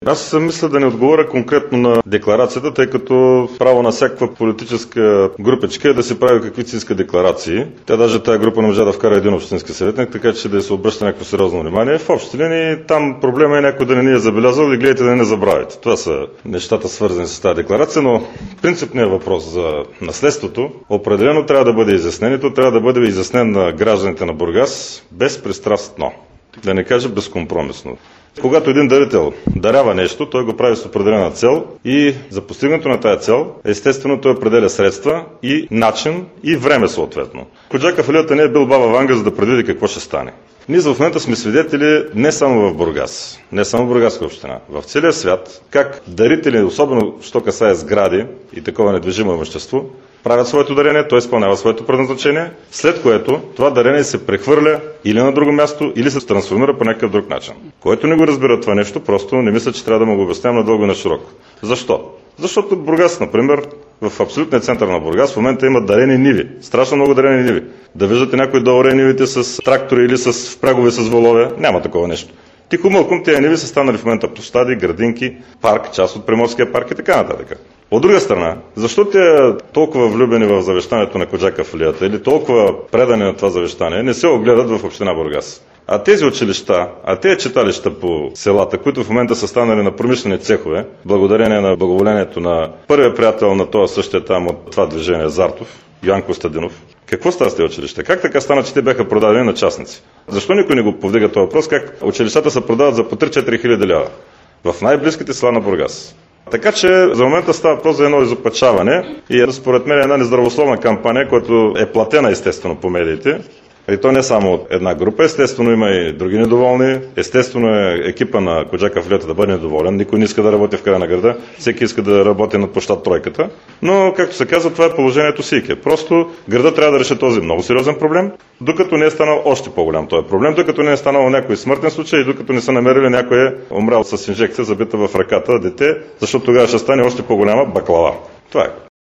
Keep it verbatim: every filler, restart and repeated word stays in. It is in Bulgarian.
Аз мисля да не отговоря конкретно на декларацията, тъй като право на всякаква политическа групичка е да се прави каквито си иска декларации. Тя даже тази група не можа да вкара един общински съветник, така че да се обръща някакво сериозно внимание. В общи линии там проблема е някой да не ни е забелязал и гледайте да не, не забравите. Това са нещата, свързани с тази декларация, но принципният въпрос за наследството определено трябва да бъде изяснен и то трябва да бъде изяснен на гражданите на Бургас безпристрастно, да не кажа безкомпромисно. Когато един дарител дарява нещо, той го прави с определена цел и за постигането на тази цел, естествено той определя средства и начин и време съответно. Коджа Кафалията не е бил баба Ванга, за да предвиди какво ще стане. Ние в момента сме свидетели не само в Бургас, не само в Бургаска община, в целия свят, как дарители, особено що касае сгради и такова недвижимо имущество, правят своето дарение, той изпълнява своето предназначение, след което това дарение се прехвърля или на друго място, или се трансформира по някакъв друг начин. Който не го разбира това нещо, просто не мисля, че трябва да му го обяснявам надълго и на широко. Защо? Защото Бургас, например, в абсолютния център на Бургас в момента има дарени ниви. Страшно много дарени ниви. Да виждате някой да оре нивите с трактори или с впрягове с волове, няма такова нещо. Тихомълком тези ниви са станали в момента площади, градинки, парк, част от Приморския парк и така нататък. От друга страна, защо те толкова влюбени в завещанието на Коджа Кафалията или толкова предани на това завещание, не се огледат в община Бургас? А тези училища, а тези читалища по селата, които в момента са станали на промишлени цехове, благодарение на благоволението на първия приятел на този същия там от това движение Зартов, Йоан Костадинов, какво става с тези училища? Как така стана, че те бяха продадени на частници? Защо никой не го повдига този въпрос? Как училищата се продават за по три-четири хиляди лева в най-близките села на Бургас? Така че за момента става въпрос за едно изопачаване и е, според мен, една нездравословна кампания, която е платена естествено по медиите. И то не само от една група, естествено има и други недоволни, естествено е екипа на Коджа Кафалията да бъде недоволен, никой не иска да работи в края на града, всеки иска да работи над площад Тройката, но както се казва, това е положението сийке. Просто града трябва да реши този много сериозен проблем, докато не е станал още по-голям този проблем, докато не е станал някой смъртен случай и докато не са намерили някой е умрял с инжекция забита в ръката дете, защото тогава ще стане още по-голяма баклава. Това е.